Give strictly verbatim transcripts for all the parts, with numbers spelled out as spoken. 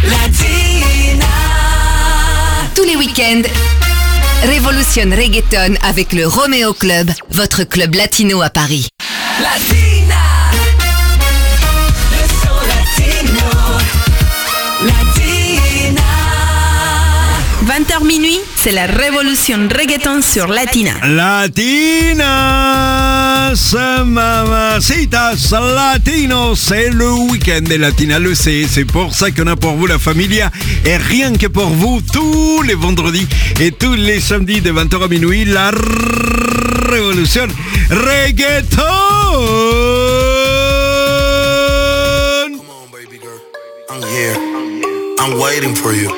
Latina. Tous les week-ends, Révolution Reggaeton avec le Romeo Club, votre club latino à Paris. Latina. Le son latino. Latina. vingt heures minuit, c'est la Révolution Reggaeton sur Latina. Latinas, mamacitas, latinos, c'est le week-end des Latinas, le C. C'est pour ça qu'on a pour vous la Familia. Et rien que pour vous, tous les vendredis et tous les samedis de vingt heures à minuit, la Révolution Reggaeton. Come on, baby girl. I'm here. I'm waiting for you.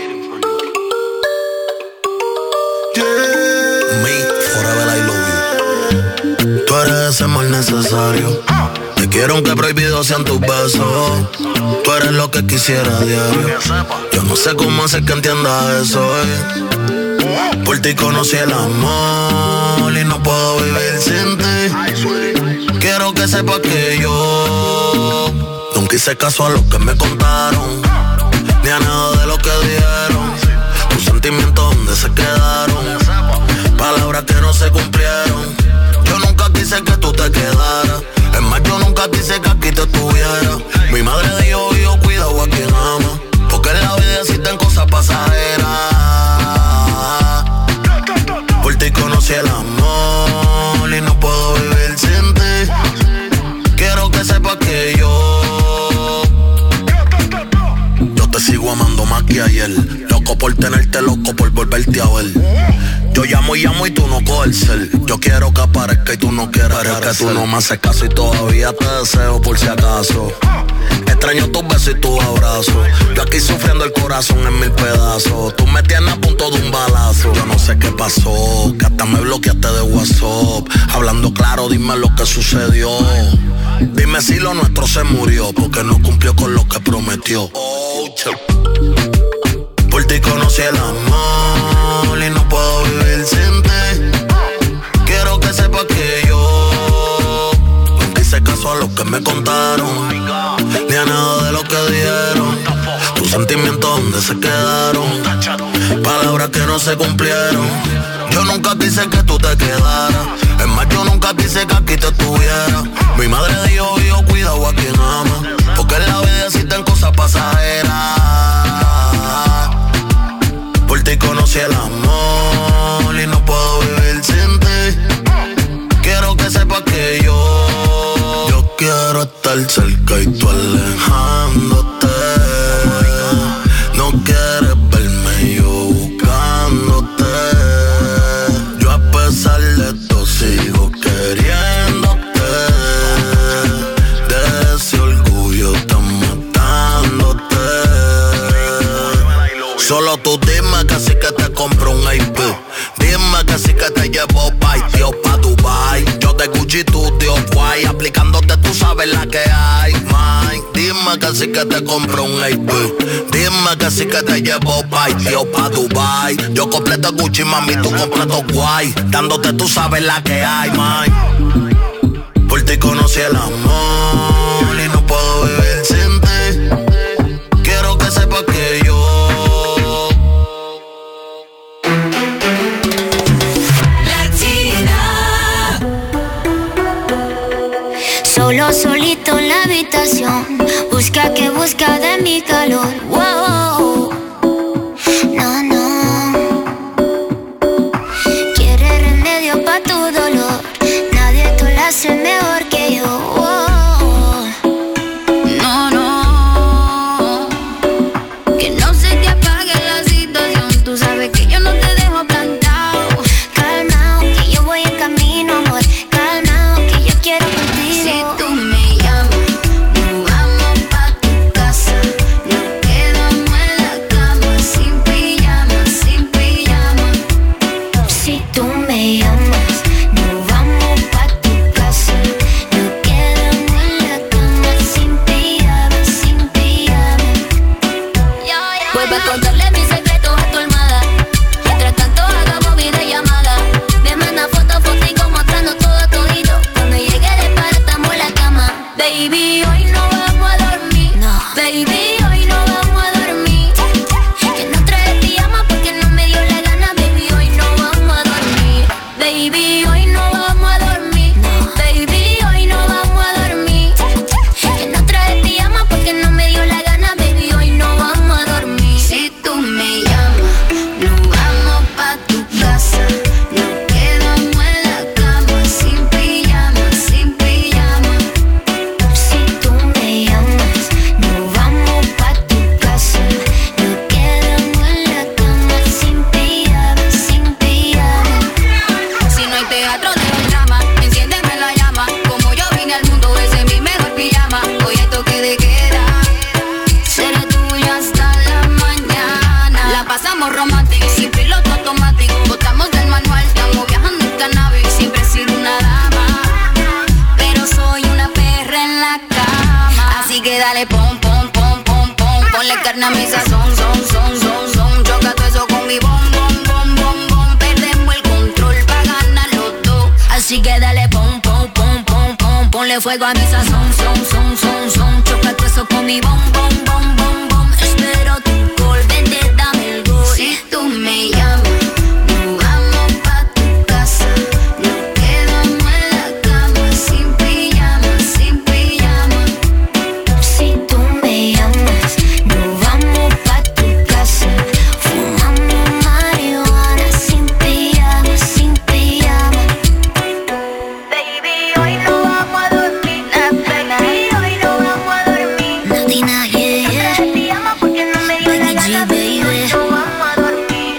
Me, forever I love you. Tú eres ese mal necesario. Te quiero aunque prohibidos sean tus besos. Tú eres lo que quisiera a diario. Yo no sé cómo hacer que entiendas eso, eh. Por ti conocí el amor y no puedo vivir sin ti. Quiero que sepas que yo nunca hice caso a lo que me contaron, ni a nada de lo que dijeron. Tus sentimientos donde se quedaron, palabras que no se cumplieron. Yo nunca quise que tú te quedaras. Es más, yo nunca quise que aquí te estuviera. Mi madre dijo, hijo, cuidado a quien ama, porque en la vida existen cosas pasajeras. Por ti conocí el amor y no puedo vivir sin ti. Quiero que sepas que yo Yo te sigo amando más que ayer. Loco por tenerte, loco por volverte a ver. Yo llamo y llamo y tú no coges el cel. Yo quiero que aparezca y tú no quieres. Pero es que tú no me haces caso y todavía te deseo por si acaso. Extraño tus besos y tus abrazos. Yo aquí sufriendo el corazón en mil pedazos. Tú me tienes a punto de un balazo. Yo no sé qué pasó, que hasta me bloqueaste de WhatsApp. Hablando claro, dime lo que sucedió. Dime si lo nuestro se murió, porque no cumplió con lo que prometió. Oh, por ti conocí el amor y no puedo vivir sin ti. Quiero que sepas que yo nunca hice caso a lo que me contaron, ni a nada de lo que dijeron. Tus sentimientos donde se quedaron, palabras que no se cumplieron. Yo nunca quise que tú te quedaras. Es más, yo nunca quise que aquí te estuviera. Mi madre dijo, hijo, cuidado a quien ama, porque en la vida existen cosas pasajeras. Por ti conocí el amor y no puedo vivir sin ti. Quiero que sepas que yo Yo quiero estar cerca y tú alejándote. No quieres verme yo buscándote. Yo a pesar de esto sigo queriéndote. De ese orgullo estás matándote. Solo tú dime que sí que te compro un I P. Dime que sí que te llevo pa' tío pa' Dubai. Yo de Gucci, tú de Off-White. Aplicándote tú sabes la que hay, man. Dime que sí que te compro un I P. Dime que sí que te llevo pa' tío pa' Dubai. Yo completo Gucci, mami, tú completo guay. Dándote tú sabes la que hay, man. Por ti conocí el amor y no puedo vivir sin ti. Quiero que sepas que yo Solo solito en la habitación, busca que busca de mi calor. Wow, no, no. Quiere remedio pa' tu dolor, nadie te lo hace mejor que yo. Wow. No, no. Que no se te apague la situación, tú sabes que yo no te dejo plantado. Calmao, que yo voy en camino, amor. Calmao, que yo quiero contigo. Si tú me llamas, nos vamos pa' tu casa. Nos quedamos ponle carne a mi sazón, son, son, son, son. Choca todo eso con mi bom, bom, bom, bom, bom. Perdemos el control pa' ganar los dos. Así que dale pom, pom, pom, pom, pom. Ponle fuego a mi sazón, son, son, son, son. Choca todo eso con mi bom, bom, bom, bom, bom. Espero tu gol, vente, dame el gol. Si tú me llamas, nos vamos pa' tu casa. Nos quedamos en la cama, sin pijama, sin pijama. Si tú me llamas, nos vamos pa' tu casa. Fumamos marihuana, sin pijama, sin pijama. Baby, hoy no vamos a dormir, nada, hoy no vamos a dormir. Nadina, yeah, yeah. Pijama porque no me dio la gana, baby. No vamos a dormir.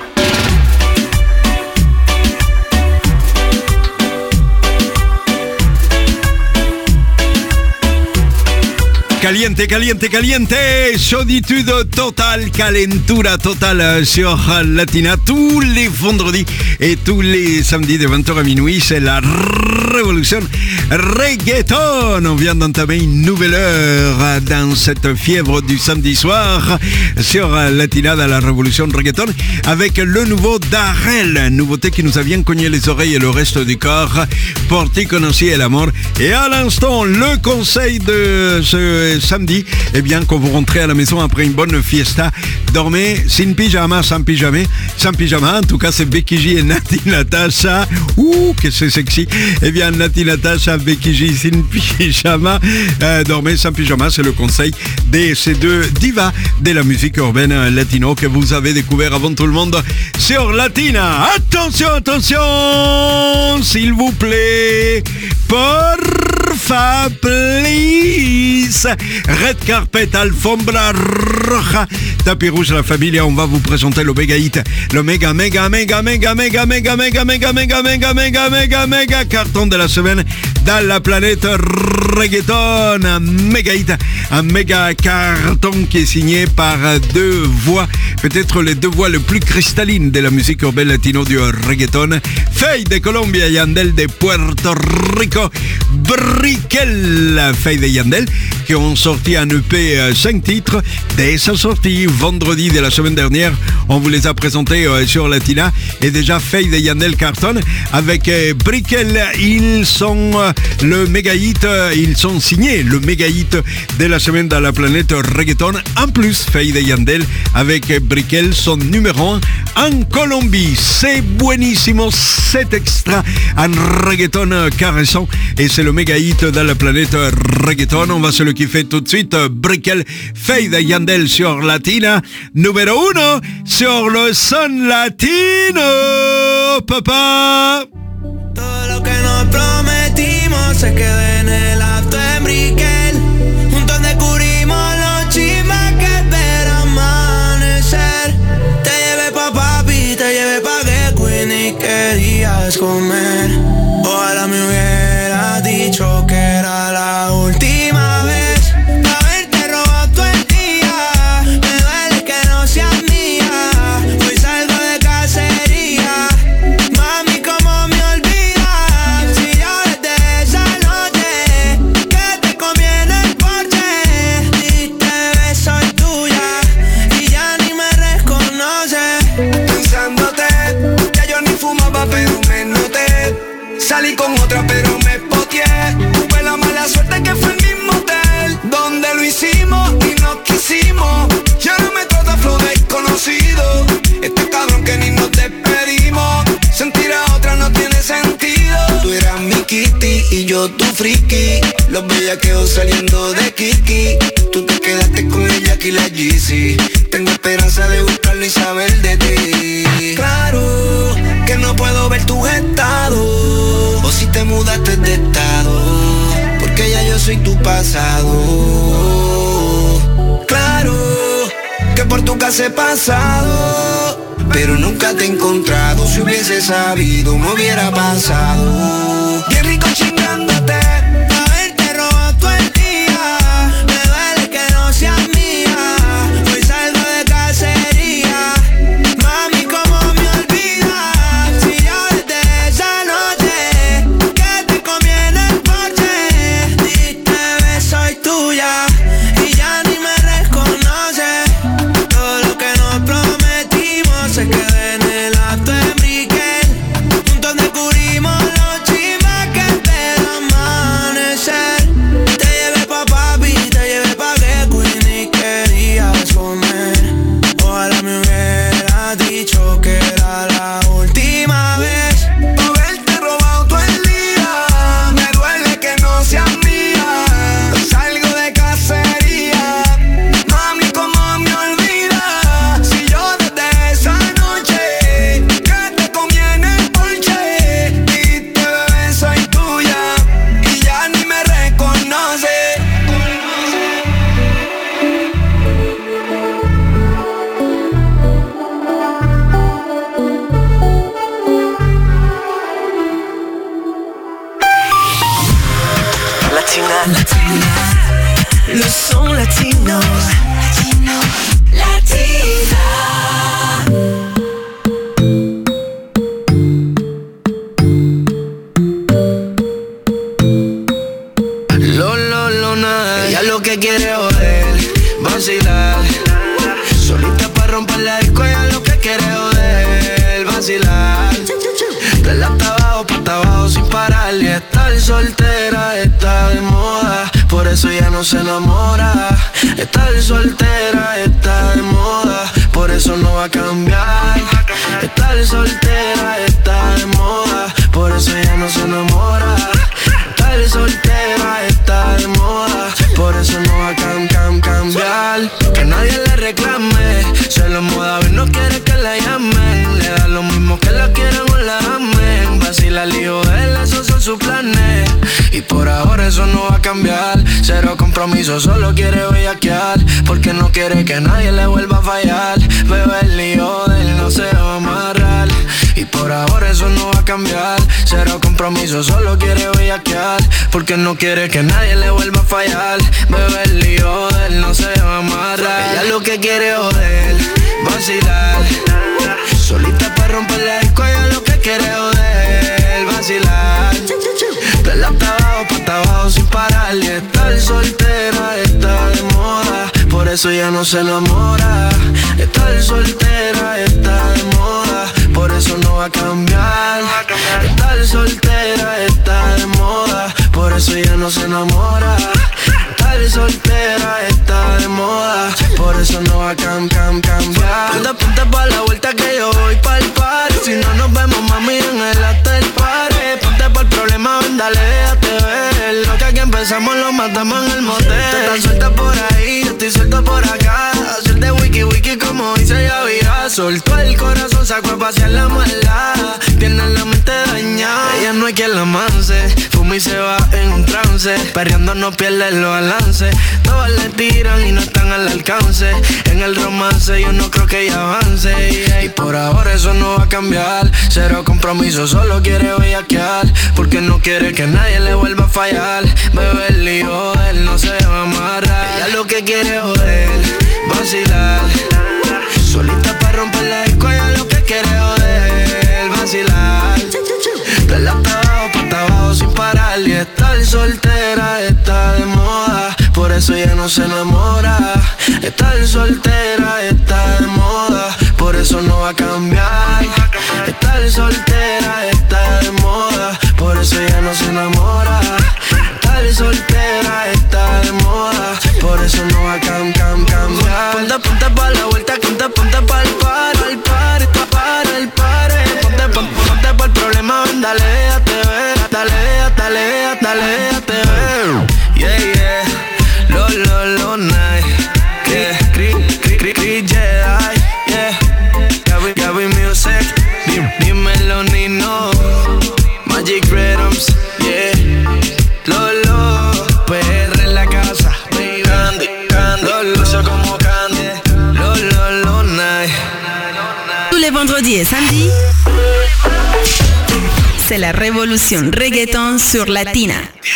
Caliente, caliente, caliente. Chauditude totale, calentura totale sur Latina tous les vendredis et tous les samedis de vingt heures à minuit. C'est la révolution reggaeton. On vient d'entamer une nouvelle heure dans cette fièvre du samedi soir sur Latina dans la révolution reggaeton avec le nouveau Darrell, nouveauté qui nous a bien cogné les oreilles et le reste du corps. Pour ti conocí el amor. Et à l'instant, le conseil de ce samedi, eh bien, quand vous rentrez à la maison après une bonne fiesta, dormez sin pyjama, sans pyjama, sans pyjama. En tout cas, c'est Becky G et Nati Natasha. Ouh, que c'est sexy. Eh bien, Nati Natasha, Becky G sin pyjama. Euh, dormez sans pyjama, c'est le conseil de ces deux divas de la musique urbaine latino que vous avez découvert avant tout le monde sur Latina. Attention, attention, s'il vous plaît. Porfa, please. Red carpet, alfombra roja, tapis rouge, la familia. On va vous présenter le méga hit, le méga, méga, méga, méga, méga, méga, méga, méga, méga, méga, méga, méga, méga carton de la semaine dans la planète reggaeton. Un méga hit, un méga carton qui est signé par deux voix, peut-être les deux voix les plus cristallines de la musique urbaine latino du reggaeton. Faye de Colombia, Yandel de Puerto Rico. Brickell, Faye de Yandel, qui ont sorti un E P cinq titres dès sa sortie vendredi de la semaine dernière. On vous les a présentés sur Latina et déjà Faye de Yandel carton avec Brickell. Ils sont le méga hit, ils sont signés le méga hit de la semaine dans la planète reggaeton. En plus, Faye de Yandel avec Brickell sont numéro un en Colombie. C'est buenísimo, c'est extra, un reggaeton caressant et c'est le méga hit dans la planète reggaeton. On va se le kiffer tout de suite. Brickell, Faye de Yandel sur Latina, numéro uno sur le son latino, papá. Todo lo que nos prometimos se queda en el acto en Brickell. Juntos descubrimos los chismes que espera amanecer. Te llevé pa' papi, te llevé pa' que Queen y querías comer. Ojalá me hubieras dicho que era la última vez. Pa' verte robado todo el día. Me duele que no seas mía. Hoy salgo de cacería. Mami, ¿cómo me olvidas? Si yo desde esa noche que te comí en el porche, diste bebé, soy tuya y ya ni me reconoces. Pensándote, ya yo ni fumaba pero me noté. Salí con otra pero me poteé. Tuve la mala suerte que fue el mismo hotel donde lo hicimos y nos quisimos. Ya no me trata flow desconocido. Este cabrón que ni nos despedimos. Sentir a otra no tiene sentido. Tú eras mi kitty y yo tu friki. Los bellaqueos saliendo de Kiki. Tú te quedaste con ella aquí la Yeezy. Tengo esperanza de buscarlo y saber de ti. Claro que no puedo ver tus estados. O si te mudaste de estado, porque ya yo soy tu pasado. Claro que por tu casa he pasado, pero nunca te he encontrado. Si hubiese sabido, me hubiera pasado. Bien rico chingándote, haberte robado todo el día. Me duele que no seas mía. Hoy salgo de cacería. Mami, ¿cómo me olvidas? Si yo desde esa noche que te comí en el porche, diste bebé, soy tuya y ya ni me reconoces. vacilar. Solita pa' romper la disco, ella lo que quiere es joder, vacilar. De la hasta abajo, pa' hasta abajo sin parar. Y estar soltera está de moda, por eso ya no se enamora. Estar soltera está de moda, por eso no va a cambiar. Estar soltera está de moda, por eso ya no se enamora. Estar soltera está de moda, por eso no va a cam, cam, cambiar. Que nadie le reclame, se lo moda, no quiere que la llamen. Le da lo mismo que la quieran o la amen. Vacila el hijo de él, esos son sus planes. Y por ahora eso no va a cambiar. Cero compromiso, solo quiere bellaquear, porque no quiere que nadie le vuelva a fallar. Bebé, el lío de él no se va a amarrar. Y por ahora eso no va a cambiar. Cero compromiso, solo quiere bellaquear, porque no quiere que nadie le vuelva a fallar. Bebé, el lío de él no se va a amarrar. Ella lo que quiere es joder, vacilar. Solita pa' romper la disco, ella lo que quiere es joder, vacilar. De la hasta abajo, pa' hasta abajo sin parar. Y estar soltera está de moda, por eso ya no se enamora. Estar soltera está de moda, por eso no va a cambiar. Estar soltera está de moda, por eso ya no se enamora. Estar soltera está de moda, por eso no va a cam, cam, cambiar. Ponte, ponte pa' la vuelta que yo voy pa'l party. Si no nos vemos, mami, en el after party. Ponte pa'l problema, ven, dale, déjate ver. Lo que aquí empezamos lo matamos en el motel. Tú estás suelta por ahí, yo estoy suelto por acá. Hacer de wiki wiki como dice Yavira. Soltó el corazón, sacó a pasear la maldad. Tiene la mente dañada, ella no hay quien la manse. Fuma y se va en un trance, perreando no pierde los balances. Todas le tiran y no están al alcance. En el romance yo no creo que ella avance, yeah. Y por ahora eso no va a cambiar. Cero compromiso, solo quiere bellaquear, porque no quiere que nadie le vuelva a fallar. Bebé, el lío de él no se va a amarrar. Ella lo que quiere es joder, vacilar. Solita pa' romper la disco, ella lo que quiere es joder, vacilar. De la hasta abajo, pa' hasta abajo sin parar. Y estar soltera está de moda, por eso ya no se enamora. Estar soltera está de moda, por eso no va a cambiar. Estar soltera está de moda, por eso ya no se enamora. Estar soltera está de moda, por eso no va a cam, cam, cambiar. Ponte, ponte pa' la vuelta, ponte, ponte pa' el par, el par, el par, el par. Ponte, ponte, ponte pa' el problema, ven, dale, déjate ver. Dale, dale, dale, déjate ver. Yeah, yeah, lo, lo, lo, night. Yeah, cri, cri, cri, cri, Jedi. Yeah, Gaby, Gaby Music. Dímelo, Nino. Magic Rhythms. Yeah, Lolo. P R en la casa. Candy, Candy. Lolo, soy como Candy. Lolo, lo, night. Tous les vendredis et samedis, c'est la révolution reggaeton sur Latina.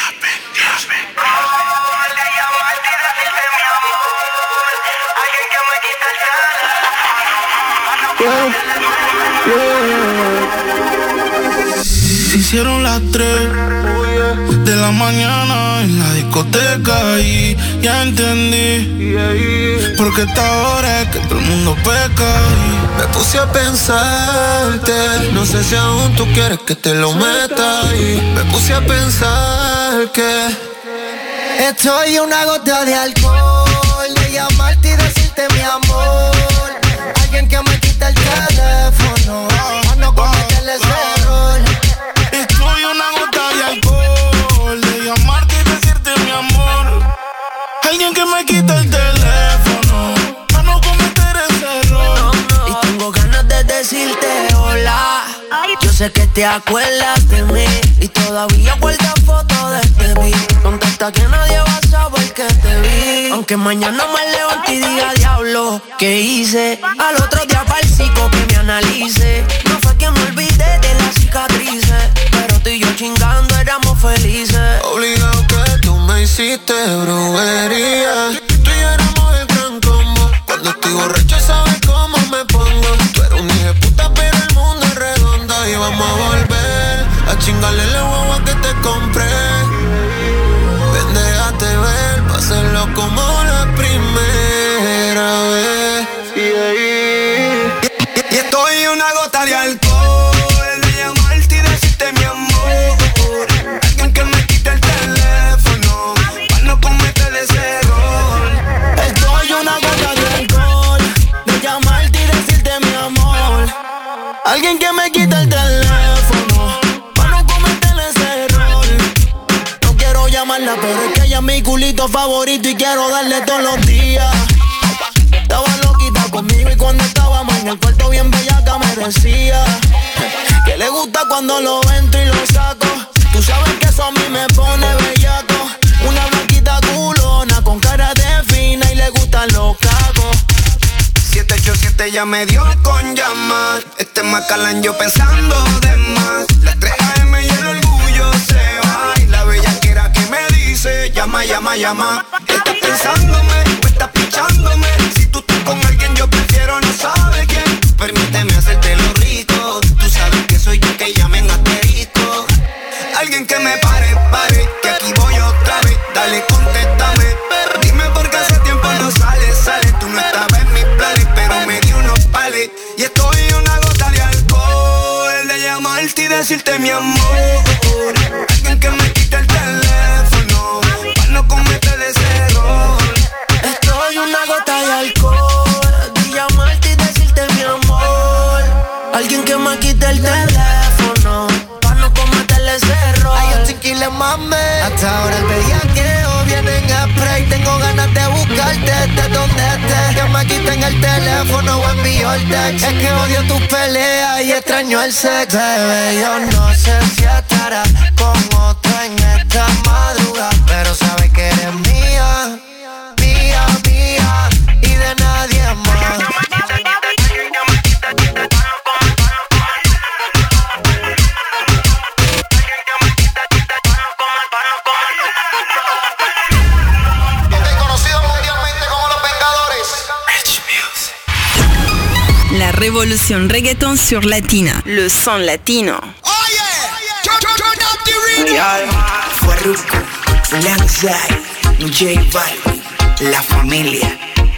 Se hicieron las tres de la mañana en la discoteca y ya entendí por qué esta hora es que todo el mundo peca. Y me puse a pensarte, no sé si aún tú quieres que te lo meta. Y me puse a pensar que estoy a una gota de alcohol, de llamarte y decirte mi amor. Alguien que me quita el teléfono, para no cometerle ese error. Estoy a una gota de alcohol, de llamarte y decirte mi amor. Alguien que me quita el teléfono, para no cometer ese error. Y tengo ganas de decirte hola. Yo sé que te acuerdas de mí y todavía guardas fotos de este beat. Contesta que nadie va a saber que te vi, aunque mañana me levante y diga diablo, ¿qué hice? Al otro día pa'l psico que me analice. No fue que me olvidé de las cicatrices, pero tú y yo chingando éramos felices. Obligado que tú me hiciste brujería. Tú y yo éramos el gran combo. Cuando estoy borracho sabes cómo me pongo. Tú eres un hijo de puta pero el mundo es redondo. Y vamos a volver a chingarle la guagua que te compré. Ven, déjate ver, pa' hacerlo como la primera. Alguien que me quita el teléfono pa' no cometer ese error. No quiero llamarla, pero es que ella es mi culito favorito y quiero darle todos los días. Estaba loquita conmigo y cuando estábamos en el cuarto bien bellaca me decía que le gusta cuando lo entro y lo saco. Tú sabes que eso a mí me pone bellaco. Una blanquita culona con cara de fina y le gustan los cacos. siete ocho siete ya me dio con llamar. Este Macalán yo pensando de más. Las tres a eme y el orgullo se va. Y la bellaquera que me dice llama, llama, llama. Estás pensándome, o estás pichándome. Si tú estás con alguien yo prefiero no sabe quién. Permíteme hacértelo rico. Tú sabes que soy yo que llamen asterisco. Alguien que me pare, pare, que aquí voy otra vez. Dale, contéstame. Dime por qué hace tiempo no sales, sales. Tú no estabas en mis planes, pero me di unos pales. Y estoy una gota de alcohol de llamarte y decirte mi amor. Alguien que me quite el teléfono para no cometer ese error. Estoy una gota de alcohol de llamarte y decirte mi amor. Alguien que me quite el teléfono para no cometer ese error. Ay, yo chiquile mame. Hasta ahora el bellaqueo viene en spray. Tengo ganas de buscarte desde donde estés. Que me quiten el teléfono o envío el text. Es que odio tus peleas y extraño el sex. Bebé, yo no sé si estarás con otro en esta madrugada, pero sabes que eres mía, mía, mía y de nadie más. La révolution reggaeton sur Latina. Le son latino. Oh yeah! Turn, turn, turn up the radio. Farruko, Langside, J Balvin, La Familia,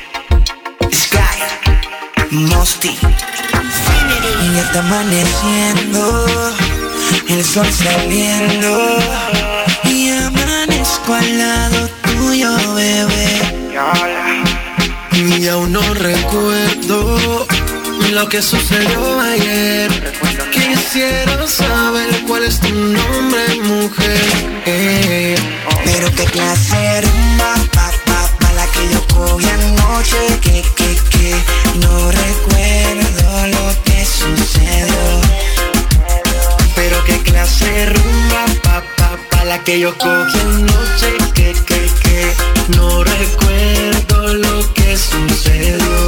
Sky, Mosty, Y ya está amaneciendo, el sol saliendo, y amanezco al lado tuyo, bebé. Y aún no recuerdo lo que sucedió ayer. Quisiera saber cuál es tu nombre, mujer. eh. Pero qué clase de rumba, pa, pa, pa, la que yo cogí anoche. Que, que, que, no recuerdo lo que sucedió. Pero qué clase de rumba, pa, pa, pa, la que yo cogí anoche. Que, que, que, no recuerdo lo que sucedió.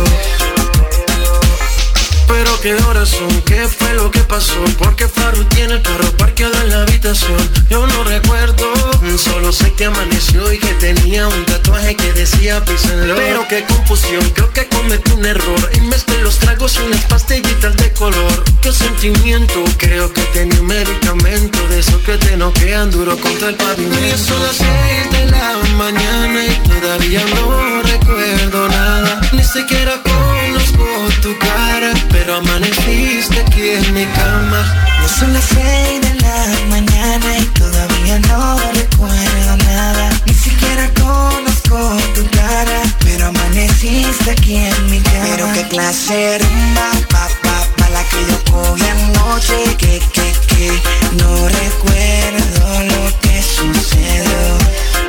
Pero qué horas son, qué fue lo que pasó. Porque Faru tiene el carro parqueado en la habitación. Yo no recuerdo, solo sé que amaneció y que tenía un tatuaje que decía peace and love. Pero qué confusión, creo que cometí un error y mezclé los tragos y unas pastillitas de color. Qué sentimiento, creo que tenía un medicamento de esos que te noquean duro contra el pavimento. Y son las seis de la mañana y todavía no recuerdo nada. Ni siquiera conozco tu cara, pero amaneciste aquí en mi cama. Ya son las seis de la mañana y todavía no recuerdo nada. Ni siquiera conozco tu cara, pero amaneciste aquí en mi cama. Pero qué clase de rumba, pa, pa, pa, la que yo cogí anoche. Que, que, que, no recuerdo lo que sucedió.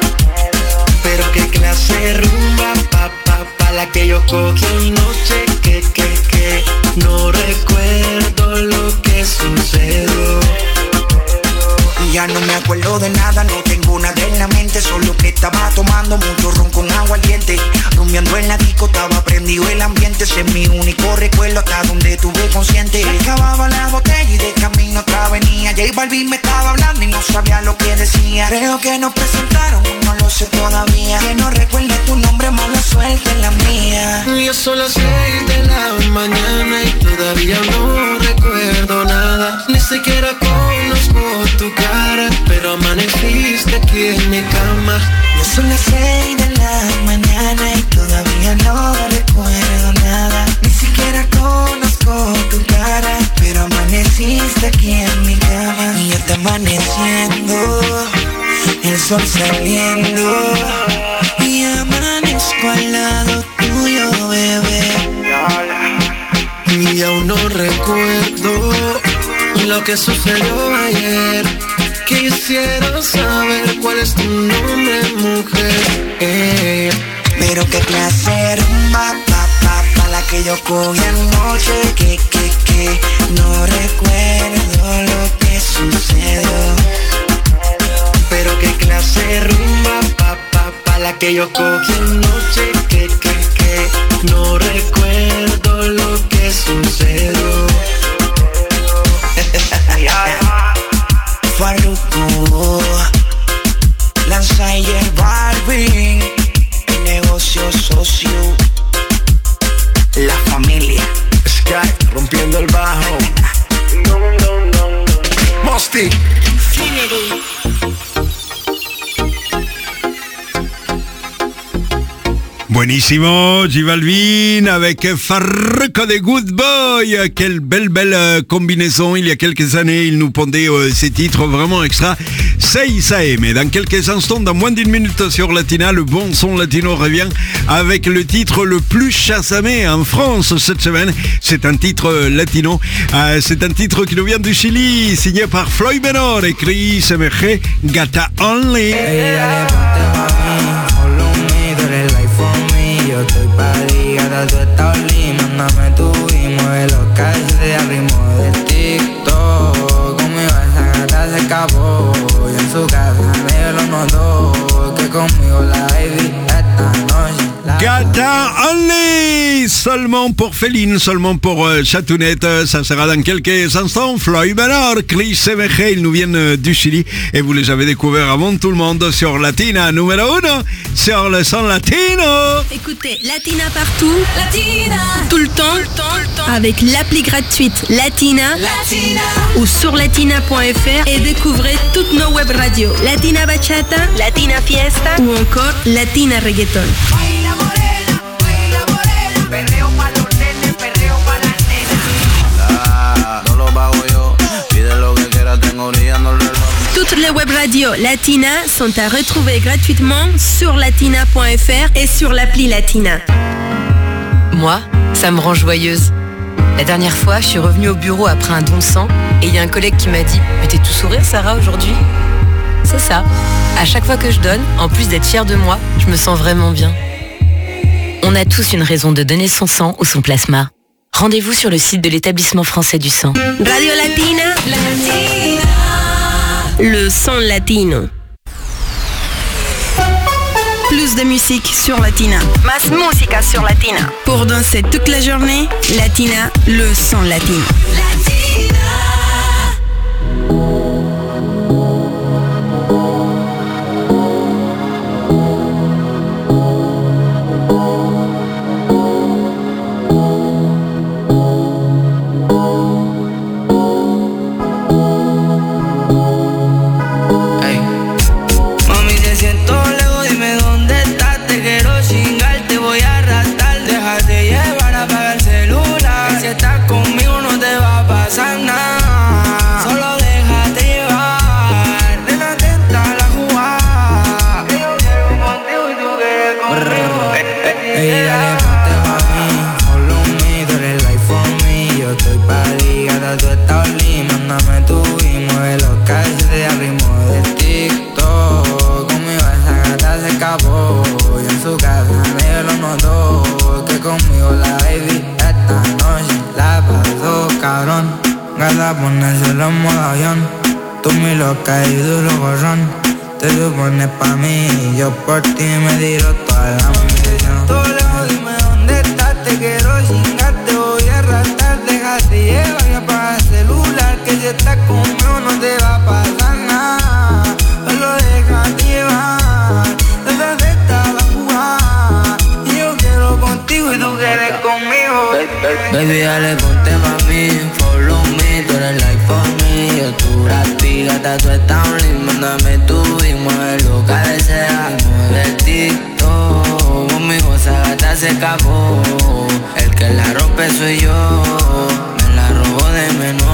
Pero qué clase de rumba, pa, pa, pa, la que yo cogí anoche. Que, que, que, no recuerdo lo que sucedió. Ya no me acuerdo de nada, no tengo nada en la mente. Solo que estaba tomando mucho ron con agua al diente. Rumiando en la disco, estaba prendido el ambiente. Ese es mi único recuerdo hasta donde estuve consciente. Acababa la botella y de camino otra venía. J Balvin me estaba hablando y no sabía lo que decía. Creo que nos presentaron, no lo sé todavía. Que no recuerde tu nombre, mala suerte en la mía. Ya son las seis de la mañana y todavía no recuerdo nada. Ni siquiera conozco tu cara, pero amaneciste aquí en mi cama. Ya son las seis de la mañana y todavía no recuerdo nada. Ni siquiera conozco tu cara, pero amaneciste aquí en mi cama. Y ya está amaneciendo, el sol saliendo, y amanezco al lado tuyo, bebé. Y aún no recuerdo que sucedió ayer. Quisiera saber cuál es tu nombre, mujer. eh. Pero qué clase rumba, pa, pa, pa, la que yo cogí anoche. Que, que, que, no recuerdo lo que sucedió. Pero qué clase rumba, pa, pa, pa, la que yo cogí anoche. Que, que, que, no recuerdo lo que sucedió. Farruko, Lanza y el Barbie, el negocio socio, la familia. Sky rompiendo el bajo. Mosty. Buonissimo, J Balvin avec Farruko de Good Boy. Quelle belle belle combinaison. Il y a quelques années, il nous pondait euh, ces titres vraiment extra. Sei Sae. Mais dans quelques instants, dans moins d'une minute sur Latina, le bon son latino revient avec le titre le plus chassamé en France cette semaine. C'est un titre latino. Euh, c'est un titre qui nous vient du Chili, signé par Floyd Menor et Chris M G, Gata Only. Yo estoy parigada, tú estás linda, mándame tu y mueve lo que hace al ritmo de TikTok. Conmigo esa gata se escapó y en su casa me lo notó. Que conmigo la baby esta noche la Gata Only, seulement pour Féline, seulement pour euh, Chatounette. Ça sera dans quelques instants. Floyd Menor, Chris M G, ils nous viennent euh, du Chili et vous les avez découverts avant tout le monde sur Latina numéro uno, sur le son latino. Écoutez Latina partout, Latina, tout le temps, tout le temps, tout le temps. Avec l'appli gratuite Latina, Latina, ou sur latina point f r et découvrez toutes nos web radios Latina Bachata, Latina Fiesta ou encore Latina Reggaeton. Perreo pa' los nenes, perreo pa' las nenas. Ah, no lo pago yo, pide lo que quiera, tengo brillando el reloj. Toutes les web radios Latina sont à retrouver gratuitement sur latina point f r et sur l'appli Latina. Moi, ça me rend joyeuse. La dernière fois, je suis revenue au bureau après un don de sang et il y a un collègue qui m'a dit « Mais t'es tout sourire, Sarah, aujourd'hui ?» C'est ça. À chaque fois que je donne, en plus d'être fière de moi, je me sens vraiment bien. On a tous une raison de donner son sang ou son plasma. Rendez-vous sur le site de l'établissement français du sang. Radio Latina, Latina, le son latino. Plus de musique sur Latina. Más música sur Latina. Pour danser toute la journée, Latina, le son latino. Latina. Ponérselo en modo avión. Tú mi loca y duro gorrón. Te supones pa' mí y yo por ti me tiro toda la munición. Todo lejos, dime dónde estás. Te quiero chingar, te voy a arrastrar. Déjate llevar y apaga el celular. Que si estás conmigo no te va a pasar nada. Solo déjate llevar. Desde esta la jugada. Y yo quiero contigo y tú quieres conmigo. Baby, dale, ponte pa' mí. Follow me, tú eres like for me. Yo tu gratis, gata, tú estás un mándame tú y mueve lo que desea. Mueve el TikTok. Conmigo esa gata se escapó. El que la rompe soy yo. Me la robó de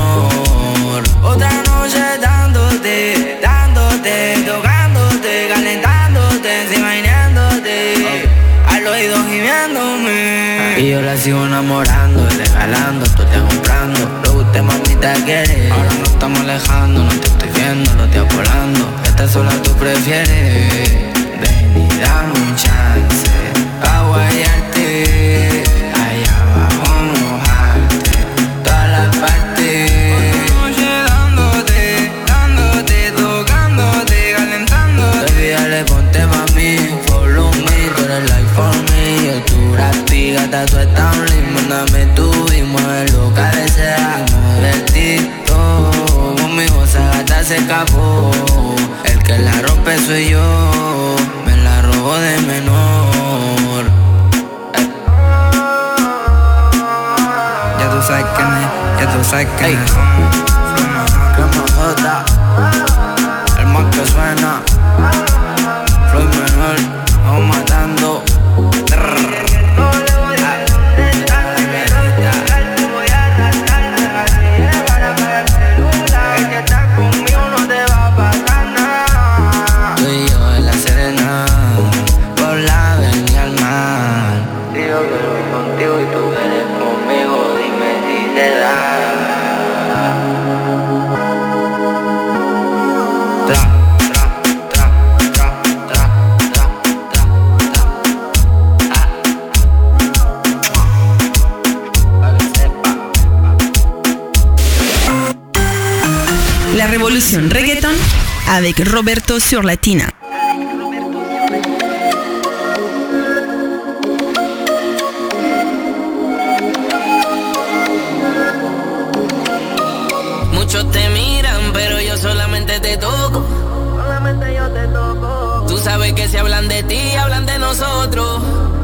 menor. Otra noche dándote, dándote, tocándote, calentándote, imaginándote. Al oído gimiéndome. Y yo la sigo enamorando, regalando, tú te comprando. Lo que usted mamita quiere. Ahora no está estamos alejando, no te estoy viendo, lo estoy volando. Esta sola tú prefieres. Ven y dame un chance pa' guayarte, allá abajo mojarte, todas las partes. Noche dándote, dándote, tocándote, calentándote. Baby, dale, ponte pa' mí, follow me, tú eres like for me. Yo tu gratis, gata, tú estás un mándame tú y mueve lo que deseas. Modestito, conmigo esa gata se escapó. El que la rompe soy yo, me la robo de menor. eh. Ya tú sabes que me, ya tú sabes que me Jota, el más que suena, Floyd menor, vamos matando. La révolution reggaeton avec Roberto sur Latina. Muchos te miran, pero yo solamente te toco. Solamente yo te toco. Tú sabes que si hablan de ti, hablan de nosotros.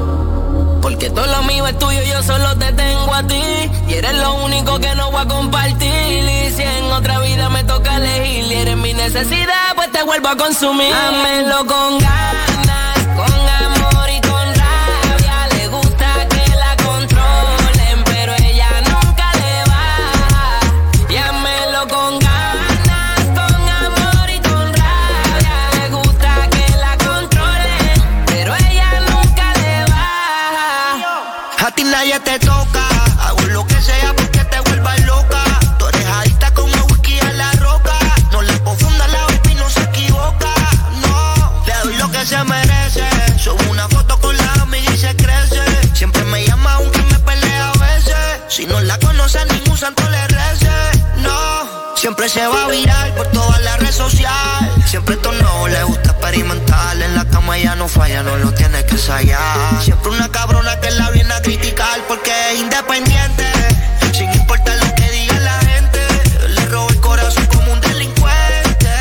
Porque todo lo mío es tuyo, yo solo te tengo a ti. Y eres lo único que no voy a compartir. Y si en otra vida me toca elegir y eres mi necesidad, pues te vuelvo a consumir. Ámelo con ganas, con amor y con rabia. Le gusta que la controlen, pero ella nunca le baja. Y ámelo con ganas, con amor y con rabia. Le gusta que la controlen, pero ella nunca le baja. A ti nadie te toca, hago lo que sea porque te vuelvas loca. Tú eres adicta como whisky a la roca. No le confunda la baby, no se equivoca. No, le doy lo que se merece. Subo una foto con la amiga y se crece. Siempre me llama aunque me pelea a veces. Si no la conoces ningún santo le rece. No, siempre se va a virar por todas las redes sociales. Siempre esto no le gusta experimentar. En la cama ella no falla, no lo tiene que ensayar. Siempre una cabrona que la viene a criticar porque es independiente, sin importar lo que diga la gente. Le robo el corazón como un delincuente.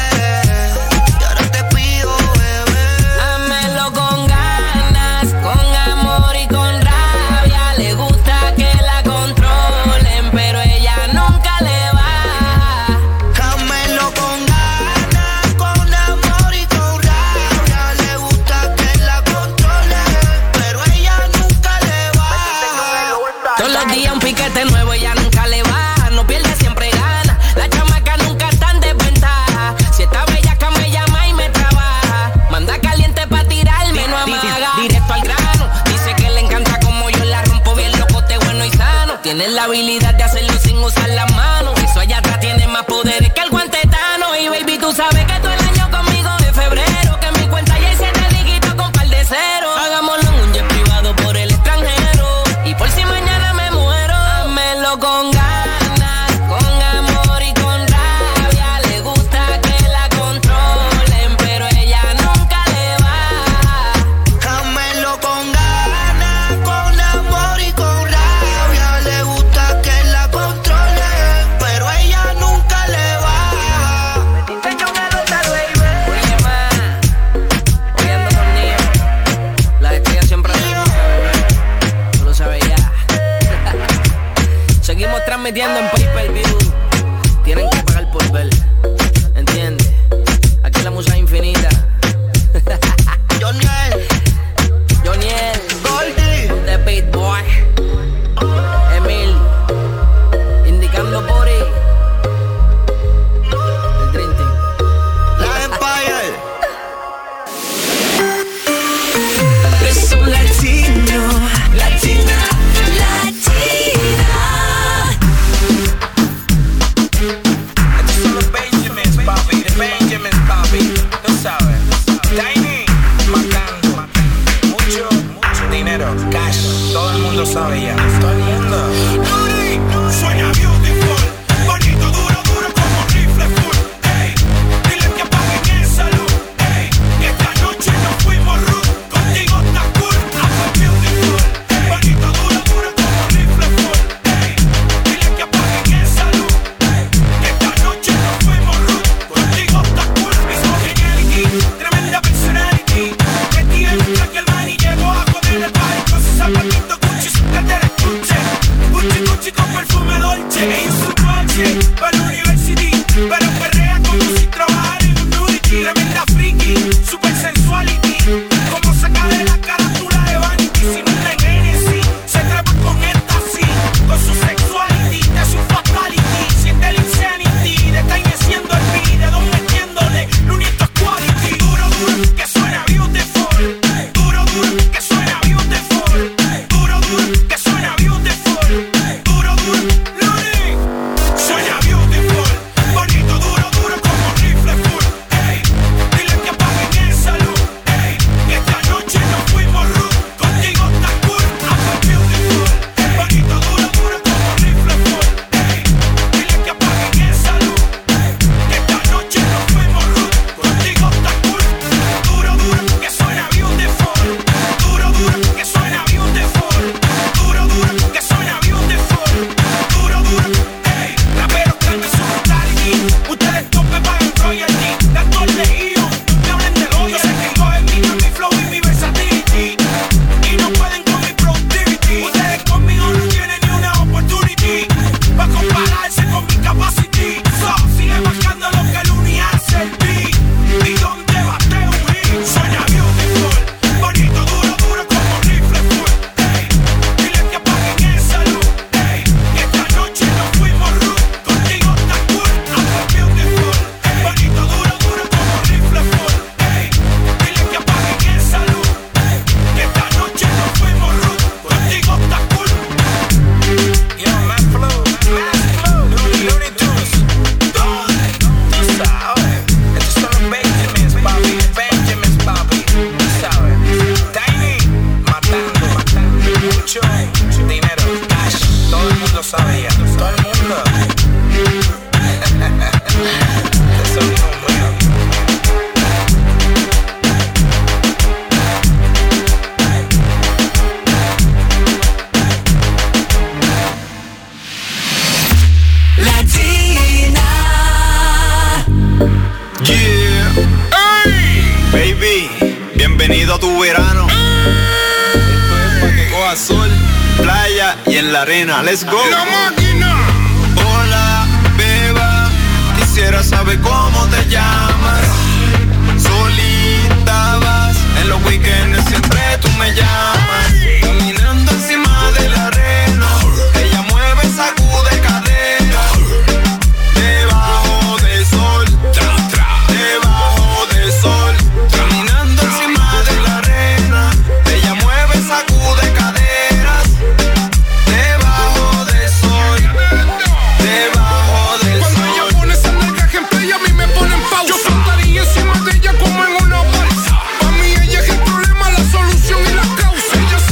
Y ahora te pido, bebé, ámelo con ganas, con amor y con rabia. Le gusta que la controlen, pero ella nunca le baja. Dámelo con ganas, con amor y con rabia. Le gusta que la controlen, pero ella nunca le baja. Todos los días un piquete nuevo, ella nunca le baja. No pierde, siempre gana. La chamaca nunca está en desventaja. Si está bellaca me llama y me trabaja. Manda caliente pa' tirarme, no amaga. Directo al grano, dice que le encanta como yo la rompo bien locote, bueno y sano. Tiene la habilidad de hacerlo sin usar las manos. Eso allá atrás tiene más poderes que el guantetano. Y baby, tú sabes que todo el año conmigo de febrero. Que en mi cuenta ya hay siete dígitos con par de cero. Hagámoslo en un jet privado por el extranjero. Y por si mañana me muero, ámelo con ganas, con amor y con rabia. Le gusta que la controlen, pero ella nunca le baja. Dámelo con ganas, con amor y con rabia. Le gusta que la controlen, pero ella nunca le baja. Oye, ma, hoy ando con Nio. Las estrellas siempre tú lo sabes ya. Seguimos transmitiendo en pay-per-view. Tienen que pagar por ver. ¿Entiendes? Aquí la música es infinita. Joniel, Joniel, Goldie, The Beat Boy, Emil, indicando body. El Dream Team. la Empire. Es un latino, latina, latina. sabía. Todo el mundo. Suena beautiful, bonito, duro, duro como rifle full. Ey, dile que apaguen esa luz. Ey, que esta noche nos fuimos rude. Contigo está cool, I'm beautiful. Bonito, duro, duro como rifle full. Ey, dile que apaguen esa luz. Ey, que esta noche nos fuimos rude. Contigo está cool, mismo geniality, tremenda personality. Que tiene que el man y llegó a joder el party con sus zapatitos Gucci, su cartera estuche. Gucci, Gucci con perfume Dolce en su coche para la university, pero perrea como si trabajara en un nudity. Tremenda freaky, super sensuality, como saca de la carátula de Vanity. Si no está en Genesis, se trepa con esta así, con su sexuality, de su fatality. Siente el insanity, de estar haciendo el beat, de dos metiéndole, lo único es quality. Duro, duro, que suena beautiful. Duro, duro, que suena beautiful. Duro, duro, que suena beautiful. Duro, duro, Luni, suena beautiful. Bonito, duro, duro como rifle full. Ey, dile que apaguen esa luz. Ey, que esta noche nos fuimos rude. Contigo está cool, I'm beautiful. Bonito, duro, duro como rifle full. Ey, dile que apaguen esa luz. Ey, que esta noche nos fuimos rude. Contigo está cool. Duro, duro, que suena beautiful. Duro, duro, que suena beautiful. Duro, duro, que suena beautiful. Duro, duro, ey, raperos traen su brutality. Ustedes tope pagan royalty. Gasto el leído, me hablen del odio. Sé que cogen mi, mi flow y mi versatility. Y no pueden con mi productivity. Ustedes conmigo no tienen ni una opportunity pa' compararse con mi capacity. So, sigue marcando lo que el uni hace el beat. Y donde bate un hit, suena beautiful. Bonito, duro, duro como rifle full. Ey, dile que apaguen esa luz. Ey, que esta noche nos fuimos rude. Contigo está cool, I'm beautiful. Bonito, duro, duro como rifle full. Ey, dile que apaguen esa luz. Ey, que esta noche nos fuimos rude. Contigo está cool. Yo, más flow, más flow. Looney, Looney Tunes. Tú sabes. Estos son los Benjamins, papi. Benjamins, papi. Tú sabes. Tiny, matando, matando. Mucho dinero, cash. Todo el mundo sabe ya. Todo el mundo. Eso es un mío. Yeah. Baby, bienvenido a tu verano. Esto es pa' que cojas sol, playa y en la arena. Let's go. La máquina. Hola, beba. Quisiera saber cómo te llamas. Solita vas. En los weekends siempre tú me llamas. Caminando encima de la arena. Ella mueve, sacude cadera. Debajo del sol. Debajo del sol. Caminando encima de la arena. Ella mueve, sacude caderas. Debajo del sol. Debajo del Cuando sol. ella pone esa nalga en play, a mí me pone en pausa. Yo flotaría encima de ella como en una balsa. Pa' mí ella es el problema, la solución y la causa. Ella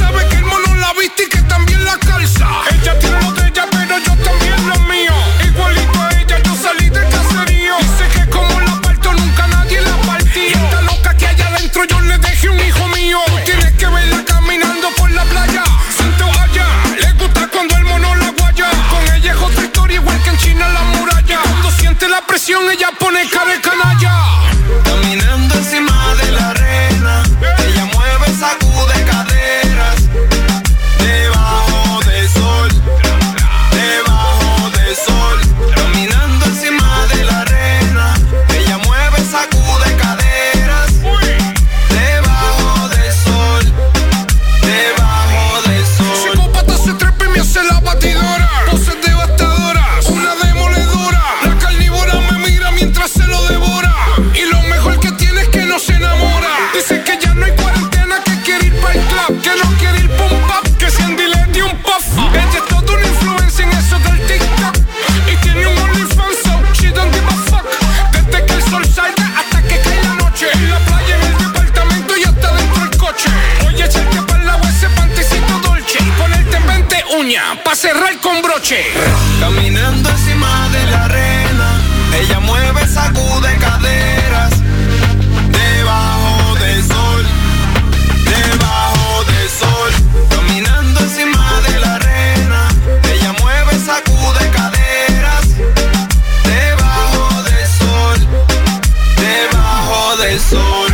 uña, pa' cerrar con broche. Caminando encima de la arena, ella mueve, sacude caderas. Debajo del sol, debajo del sol. Caminando encima de la arena, ella mueve, sacude caderas. Debajo del sol, debajo del sol.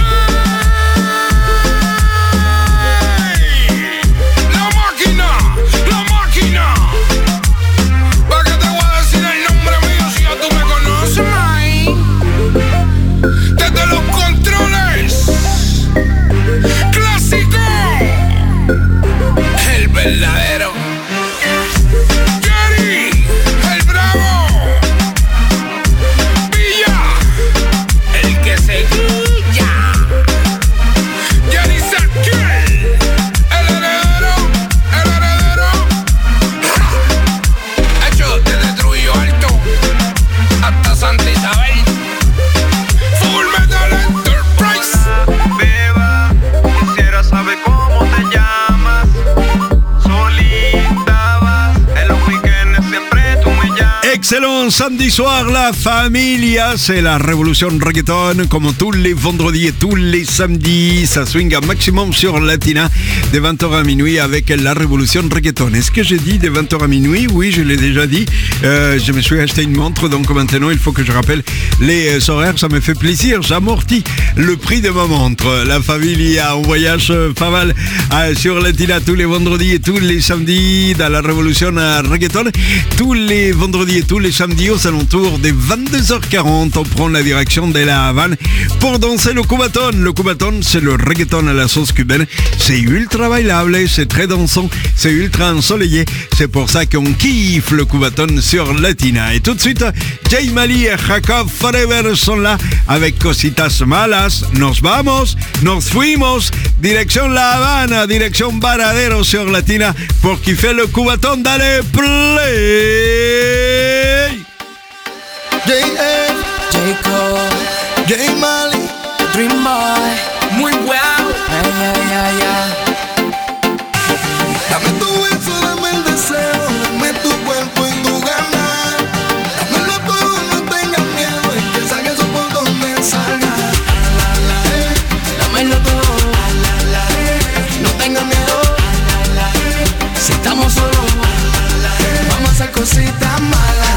Verdadero Jerry, el bravo Villa, el que se guilla. Jerry Saquiel, el heredero, el heredero. Hecho desde Trujillo Alto hasta Santa Isabel. Full Metal Enterprise. Beba, quisiera saber cómo te llamas. Excellent samedi soir, la familia, c'est la révolution reggaeton, comme tous les vendredis et tous les samedis, ça swing un maximum sur Latina, de vingt heures à minuit avec la révolution reggaeton. Est-ce que j'ai dit de vingt heures à minuit? Oui, je l'ai déjà dit. Euh, je me suis acheté une montre, donc maintenant il faut que je rappelle les horaires, ça me fait plaisir, j'amortis le prix de ma montre. La familia, on voyage pas mal euh, sur Latina tous les vendredis et tous les samedis dans la révolution reggaeton. Tous les vendredis et tous les samedis aux alentours des vingt-deux heures quarante, on prend la direction de la Havane pour danser le cubaton. Le cubaton, c'est le reggaeton à la sauce cubaine. C'est ultra bailable, c'est très dansant, c'est ultra ensoleillé. C'est pour ça qu'on kiffe le cubaton sur Latina. Et tout de suite, Jay Mali et Jacob Forever sont là avec Cositas Malas. Nos vamos, nos fuimos, direction La Habana, direction Varadero sur Latina pour kiffer le cubaton. Dale play! J F, J Cole, J Mali, Dream Boy, muy wow. Ay, ay, ay, ay. Dame tu beso, dame el deseo, dame tu cuerpo y tu ganas. Dámelo todo, no tengas miedo, empieza que eso por donde salga. Dámelo todo, no tengas miedo. Si estamos solos, vamos a hacer cositas malas.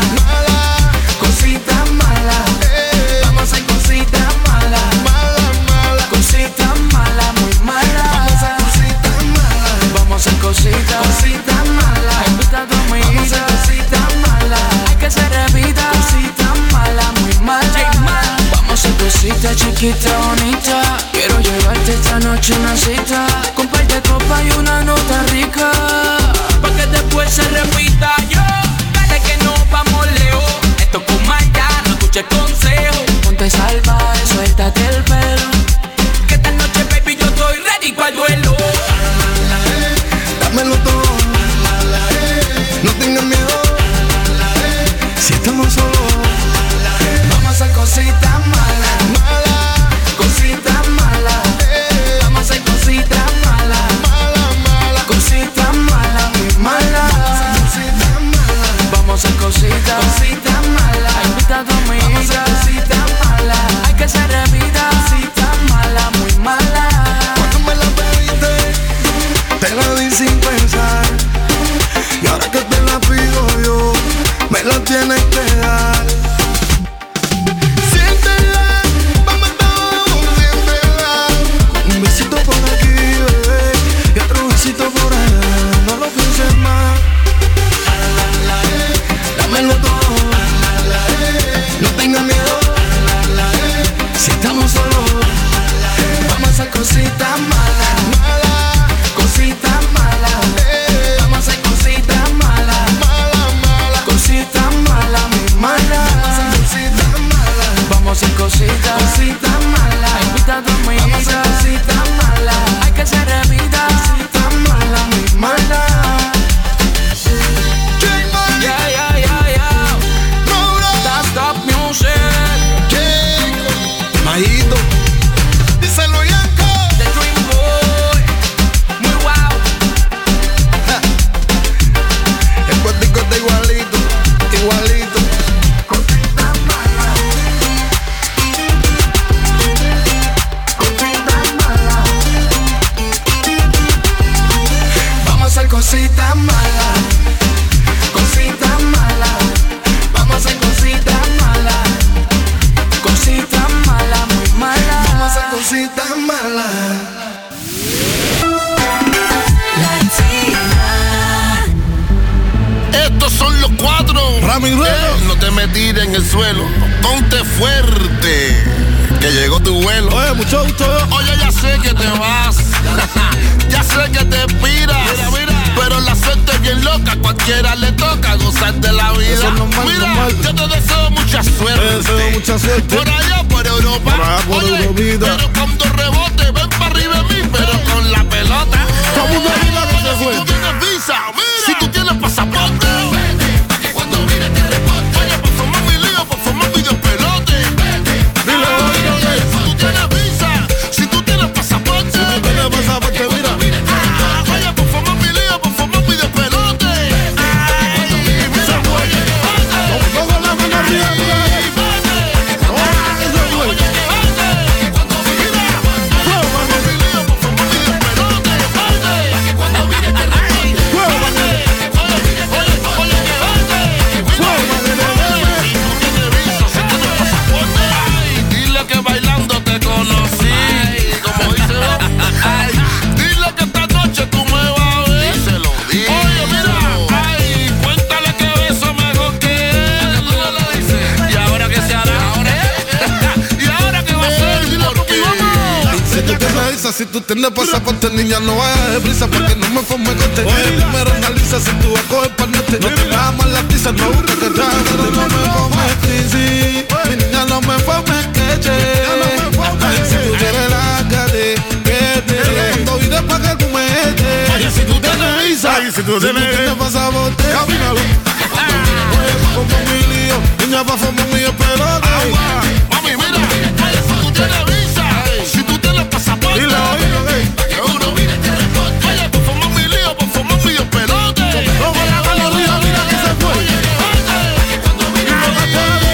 Cositas malas, vamos a hacer cositas malas, malas, malas, cositas malas, muy malas, vamos a hacer cositas malas, vamos a hacer cositas, cositas malas, invita a tu amiga, vamos a hacer cositas malas, hay que se repita, cositas malas, muy malas, vamos a hacer cositas chiquitas, bonitas, quiero llevarte esta noche una cita, con par de copas y una nota rica, pa' que después se repita, yo, dale que nos vamos lejos. Con Maya, no escuches consejo. Ponte salvaje, suéltate el pelo. Que esta noche, baby, yo estoy ready para el duelo. Dámelo todo, no tengas miedo. Si estamos solos, vamos a hacer cositas malas, malas, cositas malas. Vamos a hacer cositas malas, malas, malas, cositas malas, muy malas. Vamos a hacer cositas, cositas malas. Invita a tu amiga, vamos a hacer cositas malas. Hay que se repita, cositas malas, muy malas. Cuando me la pediste, te la di sin pensar. Y ahora que te la pido yo, me la tienes que dar. Siéntela, vamos todos, siéntela. Un besito por aquí, bebé, y otro besito por allá. No lo pienses más. Dámelo todo, no tengas miedo. Si estamos solos, vamos a hacer cositas malas, malas, cositas malas. Vamos a hacer cositas malas, malas, malas, cositas malas, muy malas. mi ruego. Eh, no te me tires en el suelo, ponte fuerte, que llegó tu vuelo. Oye, mucho gusto. Oye, ya sé que te vas, ya sé que te piras, mira, mira. Pero la suerte es bien loca, cualquiera le toca gozar de la vida. Eso es normal, mira, normal. Yo te deseo mucha suerte. Te deseo mucha suerte. Por allá, por Europa. Por allá, por Oye, Europita. Pero cuando rebote, ven para arriba de mí, pero con la pelota. Todo mundo arriba que se fue. Si tú tienes visa, mira. Si tú tienes pasaporte, vete, pa' que cuando mire te reporte. Oye, por formar mi lío, por formar mi despelote. Vete, dile, oye, oye. Si tú tienes visa, si tú tienes pasaporte. Si tú tienes pasaporte, mira. Oye, por formar mi lío, por formar mi despelote. Ay, mira, oye, vete. Pongo la mano arriba, mira. Si tú tienes pasaporte, niña, no vayas de prisa porque no me forme corte. Primero analiza si tú vas a coger para norte. No te hagas mal la tiza, no busca que trae, pero no me formes crisis. Mi niña, no me formes queche. Ay, si tú quieres lárgate, que te cuando vienes pa' que tú me eches. Ay, si tú tienes visa, ay, si tú tienes pasaporte, camínalo. Como mi lío, niña, pa' formar mi pelote. Mami, mira, si tú tienes visa, si tú tienes pasaporte, dile, oye, que uno mire te reporte. Oye, por formar mi lío, por formar mi pelote. Como la mano arriba, mira que se fue. Oye, cuando mire te reporte.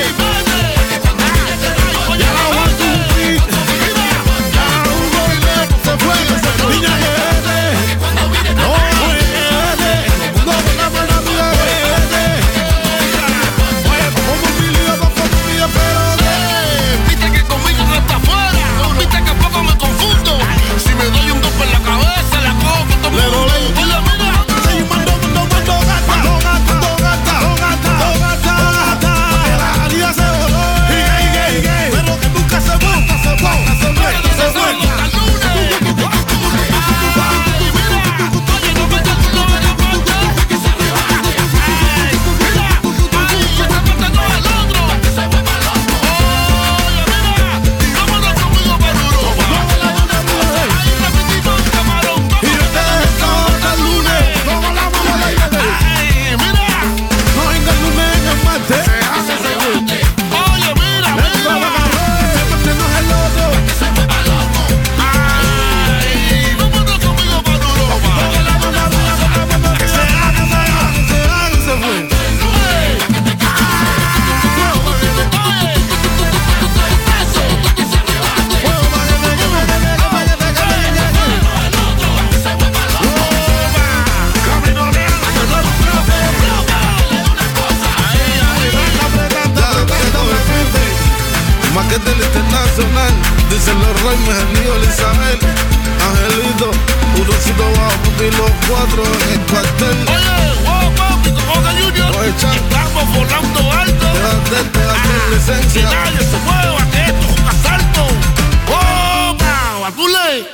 Ya la aguanto un beat. Ya Hugo se fue, niña que vete. No, vete. No, con la mano arriba, vete. Oye, por formar mi lío, por formar mi pelote. Viste que conmigo no está fuera. Viste que poco me confundo. Si me doy un golpe en la cabeza, la cojo con todo el mundo. Oye, mira, soy un mando, mando, mando, gata. Mando, gata, mando, gata, mando, gata, mando, gata, mando, gata. La realidad se voló. Higue, higue, higue. Pero que nunca se fue, nunca se fue, nunca se fue, nunca se fue. Maquete del internacional, dicen los reyes, el mío, Isabel, Angelito, Urocito bajo, puti los cuatro en el cuartel. Oye, wow, papi, como que Junior, estamos volando alto. Déjate, déjate ah, licencia. Que nadie se mueva, que esto es un asalto. ¡Oh, wow! ¡A tu ley!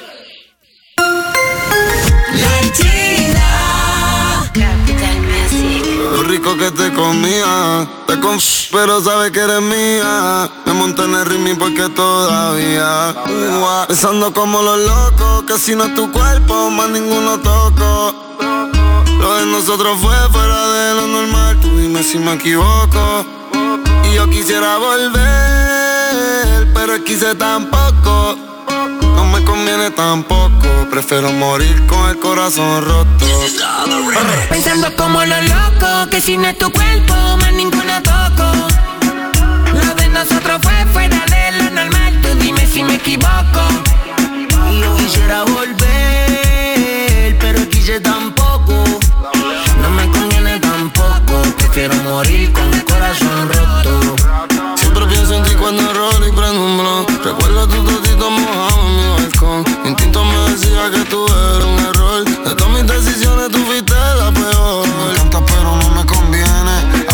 Lo rico que te comía, te conf pero sabes que eres mía. Me monté en el ritmo porque todavía uh, pensando como los locos, que si no es tu cuerpo, más ninguno toco. Lo de nosotros fue fuera de lo normal, tú dime si me equivoco. Y yo quisiera volver, pero quise tampoco. No me conviene tampoco, prefiero morir con el corazón roto. Pensando como los locos, que si no es tu cuerpo, más ninguna toco. Lo de nosotros fue fuera de lo normal, tú dime si me equivoco. Y yo quisiera volver, pero quise tampoco. No me conviene tampoco, prefiero morir con el corazón roto. Siempre pienso en ti cuando error y prendo un blog. Recuerdo tu totito mojado en mi balcón. Mi instinto me decía que tú eras un error. De todas mis decisiones tú fuiste la peor. Me encanta pero no me conviene. Habla tu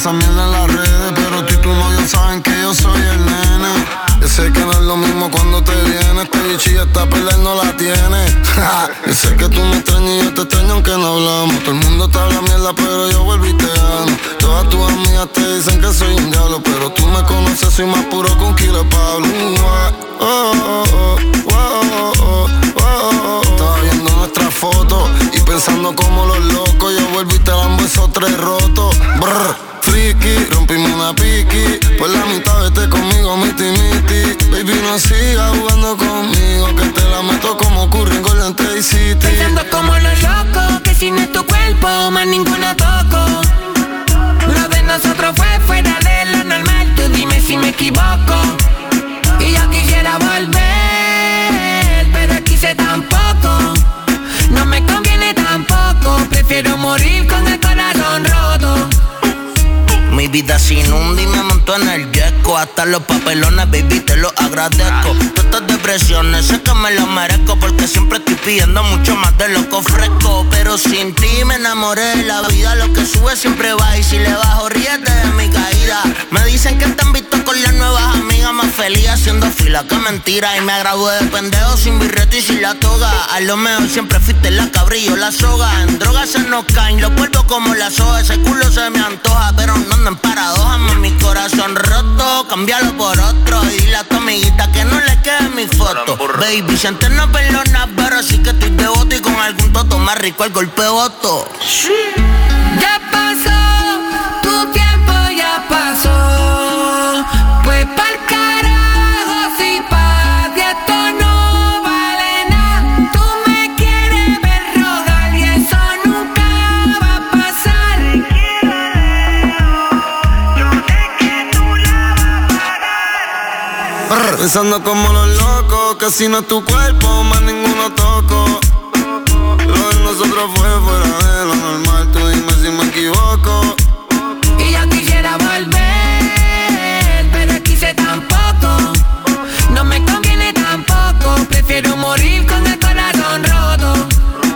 esa mierda en las redes, pero tú y tu novio saben que yo soy el nene. Yo sé que no es lo mismo cuando te viene, este bichilla está perder no la tiene. Yo sé que tú me extrañas y yo te extraño aunque no hablamos. Todo el mundo te habla mierda, pero yo vuelvo y te amo. Todas tus amigas te dicen que soy un diablo, pero tú me conoces, soy más puro que un kilo de Pablo. Oh, oh, oh, oh, oh, oh, oh. Estaba viendo nuestras fotos y pensando como los locos. Yo vuelvo y te dan besos tres rotos. Brr, friki, rompimos una piqui. Por la mitad vete conmigo, miti miti. Baby, no sigas jugando conmigo, que te la meto como Curry en Golden State City. Pensando como los locos, que si no es tu cuerpo, más ninguno toco. Lo de nosotros fue fuera de lo normal, tú dime si me equivoco. Y yo quisiera volver, pero quise tampoco. No me conviene tampoco, prefiero morir con el corazón roto. Mi vida sin un día me monto en el yesco. Hasta los papelones, baby, te lo agradezco. Todas estas depresiones, sé que me lo merezco, porque siempre estoy pidiendo mucho más de lo que ofrezco. Pero sin ti me enamoré de la vida. Lo que sube siempre va, y si le bajo, ríete de mi caída. Me dicen que te han visto con las nuevas amigas, más feliz haciendo fila, que mentira. Y me gradué de pendejo sin birrete y sin la toga. A lo mejor siempre fuiste la cabrillo, la soga. En drogas se nos caen los cuerpos como la soga. Ese culo se me antoja, pero no ando en paradoja. Mi corazón roto, cámbialo por otro. Y dile a tu amiguita que no le quede mi foto. Baby, si antes no perdonas, pero sí que estoy devoto. Y con algún toto más rico el golpe de voto. Ya pasó, tu tiempo ya pasó. Pues pa'l carajo, si pa' ti esto no vale nada. Tú me quieres ver rogar y eso nunca va a pasar. Yo sé que tú la vas a pagar. Pensando como los locos, que si no es tu cuerpo, más ninguno toco. Lo de nosotros fue fuera de lo normal, tú dime si me equivoco. Y yo quisiera volver, pero quise tampoco. No me conviene tampoco, prefiero morir con el corazón roto.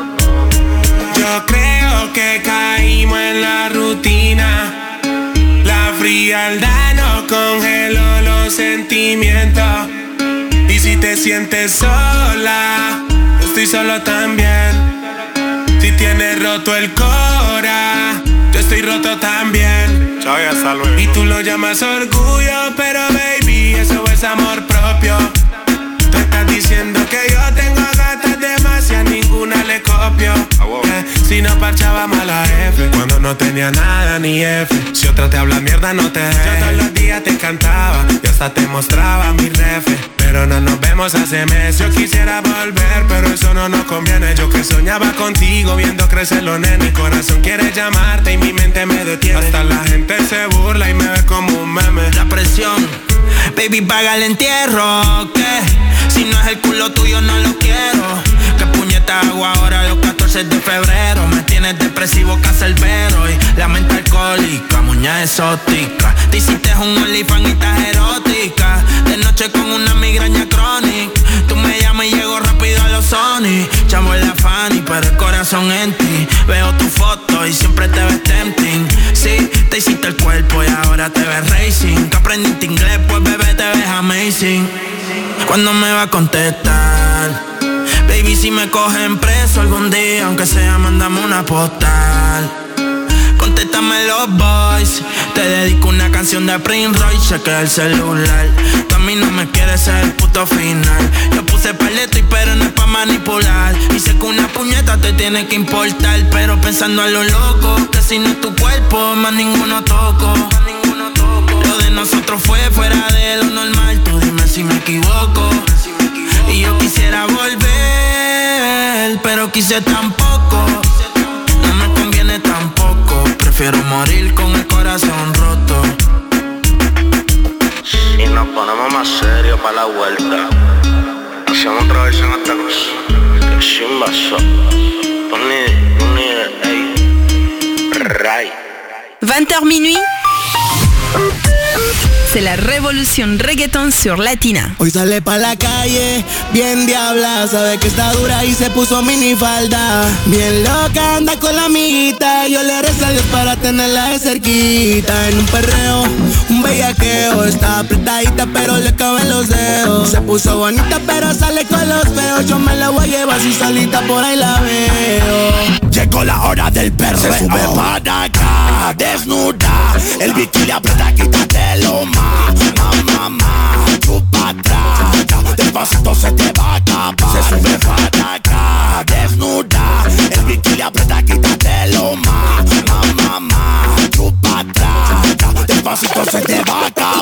Yo creo que caímos en la rutina. La frialdad nos congeló los sentimientos. Y si te sientes sola, yo estoy solo también. Si tienes roto el cora, yo estoy roto también. Chao y hasta luego. Y tú lo llamas orgullo, pero baby, eso es amor propio. Tú estás diciendo que yo tengo gatas demasiadas, ninguna le copio. Ah, wow. eh, Si no parchábamos a la F, cuando no tenía nada ni F. Si otra te habla mierda, no te dejes. Yo todos los días te cantaba y hasta te mostraba mi refe. Pero no nos vemos hace meses. Yo quisiera volver, pero eso no nos conviene. Yo que soñaba contigo, viendo crecer los nenes. Mi corazón quiere llamarte y mi mente me detiene. Hasta la gente se burla y me ve como un meme. La presión, baby, paga el entierro. ¿Qué? Si no es el culo tuyo, no lo quiero. ¿Qué puñeta hago ahora los catorce de febrero? Me tienes depresivo, cacerbero. Y la mente alcohólica, muñeca exótica. Te hiciste un OnlyFans y estás erótica. De noche con una migraña crónica. Tú me llamas y llego rápido a los Sony. Chamo en la Fanny, pero el corazón en ti. Veo tu foto y siempre te ves tempting. Sí, te hiciste el cuerpo y ahora te ves racing. Que aprendiste inglés, pues bebé te ves amazing. ¿Cuándo me va a contestar? Baby, si me cogen preso algún día, aunque sea, mándame una postal. Contéstame los boys. Te dedico una canción de Prince Royce, chequea el celular. Tú a mí no me quieres ser el puto final. Yo puse paleto y pero no es pa' manipular. Y sé que una puñeta te tiene que importar, pero pensando a lo loco, que si no es tu cuerpo, más ninguno toco. Lo de nosotros fue fuera de lo normal, tú dime si me equivoco. Y yo quisiera volver, pero quise tampoco. No me conviene tampoco, prefiero morir con el corazón roto. Si nos ponemos más serios pa' la vuelta, hacemos otra versión hasta cosa. Que chimba so. Don't need it, don't need it, ey. Right. vingt heures minuit. C'est la révolution reggaeton sur Latina. Hoy sale pa' la calle, bien diabla, sabe que está dura y se puso minifalda. Bien loca, anda con la amiguita, yo le rezo a Dios para tenerla de cerquita. En un perreo, un bellaqueo, está apretadita pero le caben los dedos. Se puso bonita pero sale con los feos, yo me la voy a llevar si solita por ahí la veo. Llegó la hora del perreo, se sube para acá, desnuda, el bikini aprieta, quítatelo más. Mamá, mamá, chupa atrás, despacito se te va a acabar. Se sube para acá, desnuda, el bikini aprieta, quítatelo más. Mamá, mamá, chupa atrás, despacito se te va a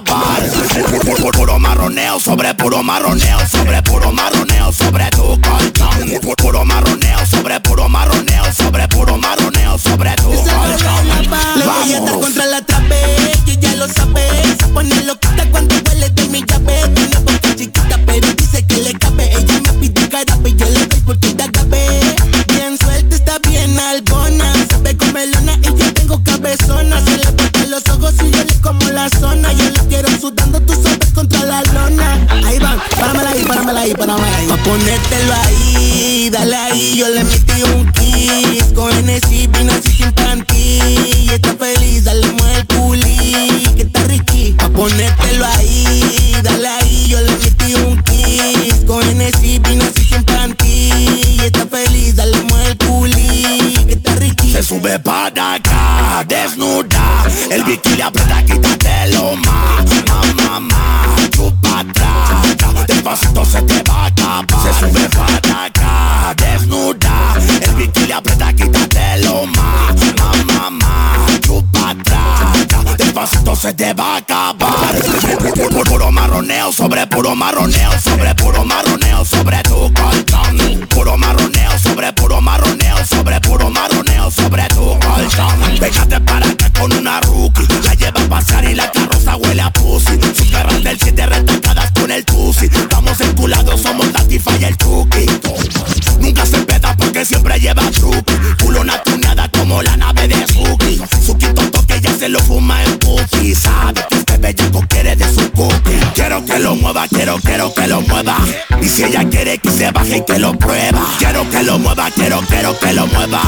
acabar. Puro marroneo sobre puro marroneo sobre puro marroneo sobre tu colchón. Puro marroneo sobre puro marroneo sobre puro marroneo sobre tu colchón. Le voy a dar contra la trape, y ya lo sabe. Se pone loquita cuando huele de mi llave. Tiene boca chiquita pero dice que le cabe. Ella me pide carape y yo le doy porque te agape. Bien suelta, está bien albona, sabe comelona y yo tengo cabezona. Se le botan los ojos y yo le como la zona. Yo le quiero sudando, tú sabes, contra la lona. Ahí van, páramela ahí, páramela ahí, páramela ahí. Pa' ponértelo ahí, dale ahí. Yo le metí un kiss con Hennessy, vino así sin panty. Y está feliz, dale mueve el culi, que está riqui. Pa' ponértelo ahí, dale ahí. Yo le metí un kiss con Hennessy, vino así sin panty. Y está feliz, dale mueve el culi, que está riqui. Se sube para acá, desnuda, el bikini aprieta, quítatelo más. Mamá, mamá, chupa atrás, despacito se te va a acabar. Se sube para acá, desnuda, el bikini aprieta, quítatelo más. Mamá, mamá, chupa atrás, despacito se te va a acabar. Puro marroneo sobre puro marroneo sobre puro marroneo sobre tu colchón. Puro marroneo sobre puro marroneo sobre puro marroneo sobre tu colchón. Pégate para acá con una rookie, la lleva a pasar y la carroza huele a pussy. Sus garras del siete retacadas con el tusi. Estamos enculados, somos la tifa y el chuki. Nunca se empeda porque siempre lleva truque. Culona tuneada como la nave de Suki. Su quinto toque ya se lo fuma en pussy. Sabe que este bellaco quiere de su cookie. Quiero que lo mueva, quiero, quiero que lo mueva. Y si ella quiere que se baje y que lo prueba. Quiero que lo mueva, quiero, quiero que lo mueva.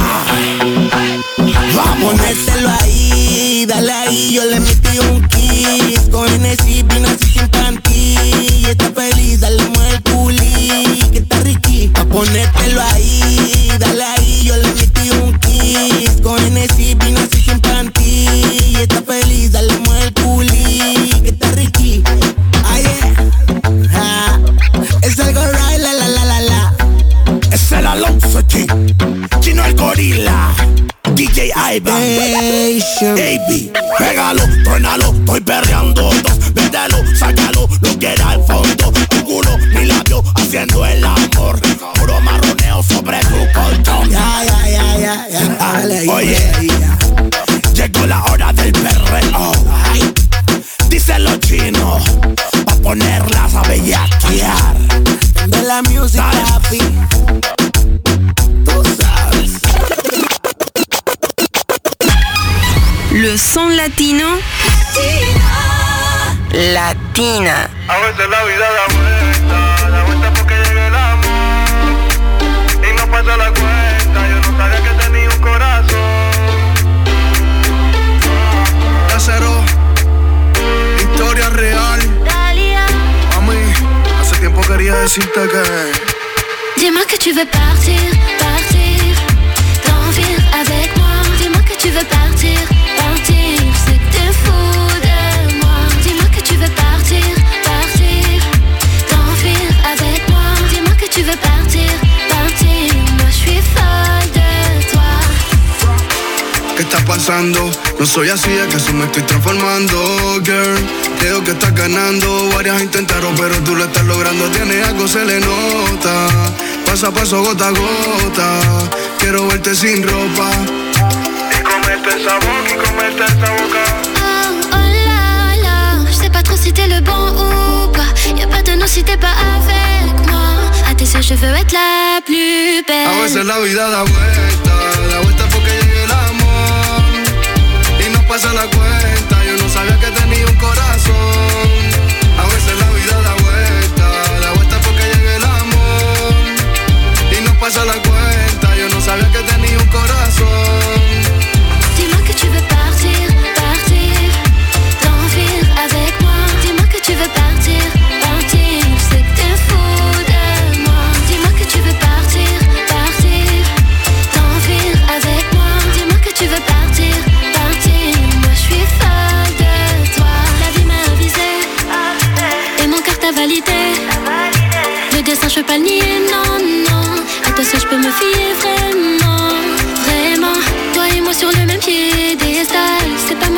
Vamos, ponértelo ahí, dale ahí. Yo le metí un kiss con Hennessy, vino así sin panty. Y está feliz, dale mueve el culi, que está riqui. Pa' ponértelo ahí, dale ahí. Yo le metí un kiss con Hennessy, vino así sin panty. Y está feliz, dale mueve el culi, que está riqui. Ay, yeah. Es algo right, la la la la la. Es el Alonso G, Chino el gorila, D J Ivan, Baby, pégalo, truénalo, estoy perreando dos, véndelo, sácalo, lo que era el fondo, tu culo, mi labio, haciendo el amor, puro marroneo sobre tu colchón. Ya, ya, ya, ya, ya. Ah, oye, llegó la hora del perreo, ay, dice los chinos, pa' ponerlas a bellaquear. De la music, papi. Tú sabes. Le son latino. Latina. A veces la vida da vuelta, da vuelta porque llega el amor. Y no pasa la cuenta, yo no sabía que tenía un corazón. Cero, historia real. Mami, hace tiempo quería decirte que. Dis-moi que tu veux partir, partir, t'envie avec moi. Dis-moi que tu veux partir, partir, c'est que t'es fou de moi. Dis-moi que tu veux partir, partir, t'envie avec moi. Dis-moi que tu veux partir, partir, moi je suis folle de toi. ¿Qué está pasando? No soy así, es que eso me estoy transformando, girl. Creo que estás ganando, varias intentaron, pero tú lo estás logrando. Tiene algo, se le nota, paso a paso, gota a gota. Quiero verte sin ropa y comerte esa boca, y comerte esa boca. Oh, oh là là, je sais pas trop si t'es le bon ou pas. Y'a pas de nom si t'es pas avec moi. À tes yeux, je veux être la plus belle. A veces la vida da vuelta, da vuelta porque llega el amor. Y no pasa la cuenta, yo no sabía que tenía un corazón.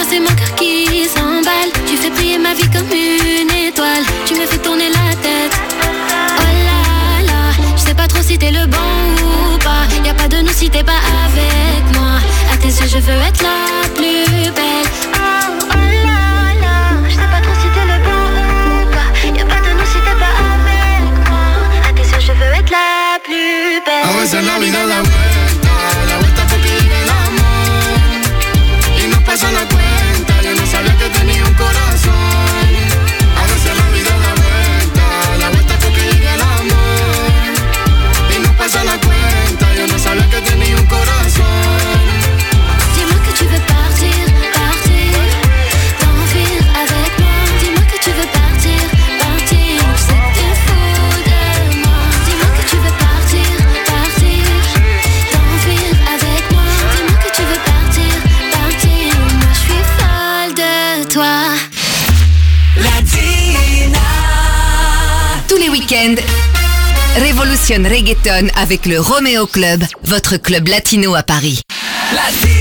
c'est mon cœur qui s'emballe. Tu fais briller ma vie comme une étoile. Tu me fais tourner la tête. Oh là là, je sais pas trop si t'es le bon ou pas. Y'a pas de nous si t'es pas avec moi. À tes yeux je veux être la plus belle. Oh, oh là là, je sais pas trop si t'es le bon ou pas. Y'a pas de nous si t'es pas avec moi. À tes yeux je veux être la plus belle. A veces la vida da vuelta, la vuelta porque llega el amor y no pasa la cuenta. Yo no sabía que tenía un corazón. A veces la vida da vuelta, la vuelta porque llega el amor y no pasa la cuenta. Yo no sabía que tenía un corazón. Dis-moi que tu veux partir, partir, t'enfuir avec moi. Dis-moi que tu veux partir, partir, je sais que t'es fou de moi. Dis-moi que tu veux partir, partir, t'enfuir avec moi. Dis-moi que tu veux partir, partir, moi je suis folle de toi. Latina. Tous les week-ends, Révolution Reggaeton avec le Romeo Club, votre club latino à Paris. Latina.